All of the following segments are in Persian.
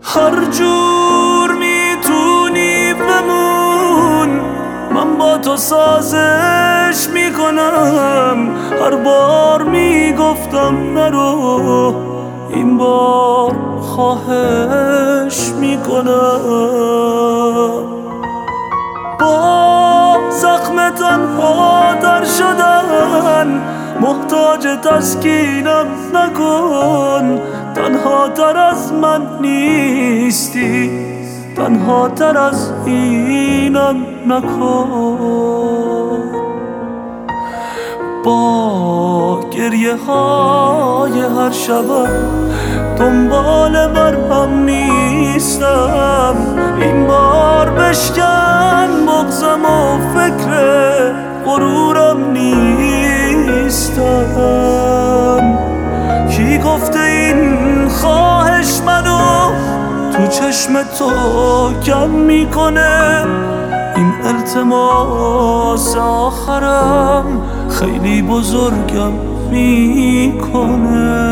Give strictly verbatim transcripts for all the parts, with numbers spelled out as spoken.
هر جور میتونی بمون، من با تو سازش میکنم. هر بار میگفتم نرو، این بار خواهش میکنم. با زخم تنها در شدن محتاج تسکینم نکن. تنها تر از من نیستی، تنها تر از اینم نکن. با گریه های هر شبم دنبال مرهم نیستم. این بار بشکن بغضم و فکر غرورم نیستم. کی گفته این خواهش منو تو چشم تو کم میکنه؟ این التماس آخرم خیلی بزرگم میکنه.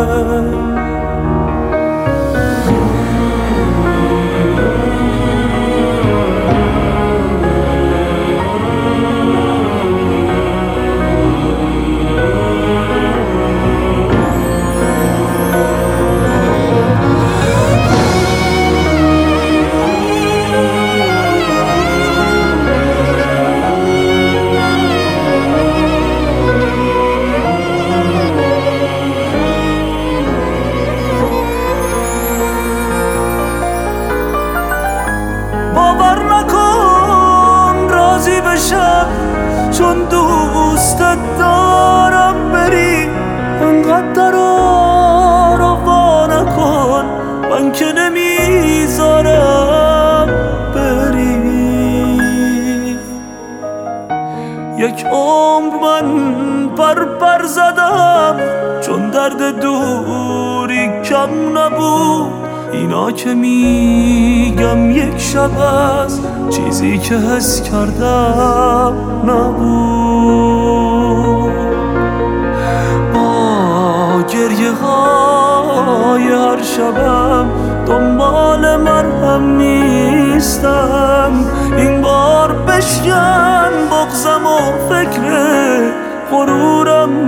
باور نکن راضی بشم چون دوستت دارم بری. انقدر آروا نکن، من که نمیذارم بری. یک عمر من پر پر زدم چون درد دوری کم نبود. اینا که میگم یک شب از چیزی که حس کردم نبود. با گریه های هر شبم دنبال مرهم نیستم. این بار بشکن بغضم و فکر غرورم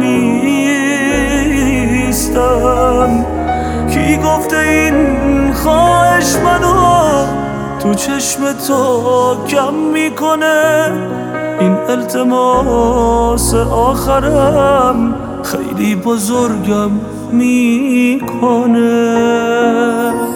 نیستم. کی گفته این خواهش منو تو چشم تو کم میکنه؟ این التماس آخرم خیلی بزرگم میکنه.